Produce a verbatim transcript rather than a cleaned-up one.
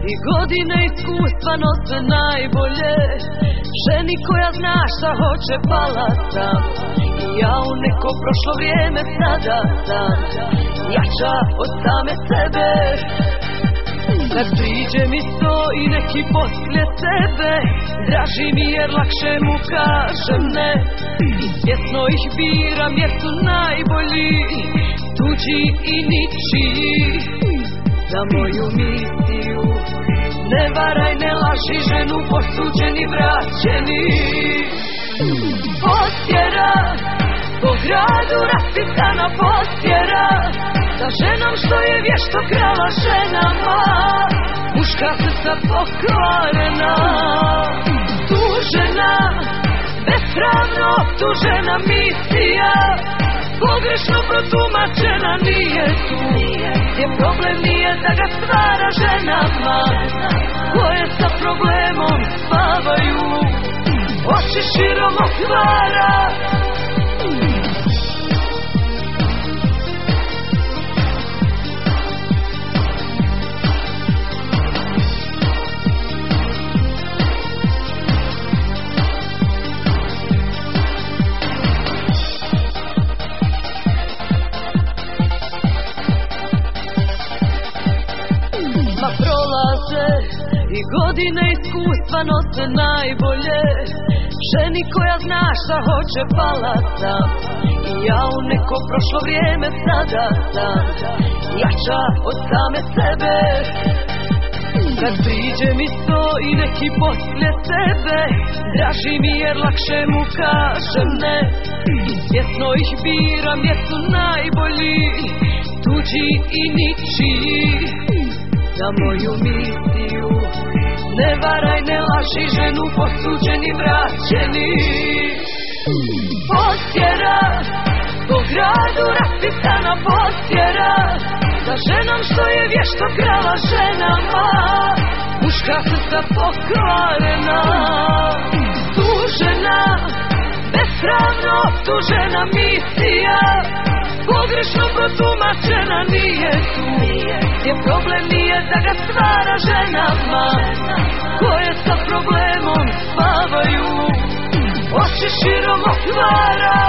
I godine iskustva nose najbolje. Ženi koja zna šta hoće pala sam. I ja u neko prošlo vrijeme sada sam jača od same sebe. Kad priđe mi to i neki poslije tebe, draži mi jer lakše mu kažem ne. I svjesno ih biram jer su najbolji, tuđi i ničiji. Za moju misiju ne varaj, ne laži, ženu posuđeni vraćeni. Postjera po gradu raspisana postjera, sa ženom što je vješto krala ženama. Muška srca pokvarena, tužena, bespravno optužena misija. Pogrešno protumačena nije tu, jer problem nije da ga stvara ženama koje sa problemom spavaju, oči širom otvara. Prolaze i godine iskustva nose najbolje. Ženi koja zna šta hoće pala sam. I ja u neko prošlo vrijeme sada sam jača od same sebe. Kad priđe mi to i neki poslije tebe, draži mi jer lakše mu kažem ne. I svjesno ih biram jer su najbolji, tuđi i ničiji. Za moju misiju ne varaj, ne laži, ženu posuđeni vraćeni. Postjera po gradu raspisana postjera, za ženom što je vješto krala ženama. Muška srca pokvarena, tužena, bespravno optužena misija. Pogrešno protumačena nije tu, jer problem nije da ga stvara ženama koje sa problemom spavaju, oči širom otvara.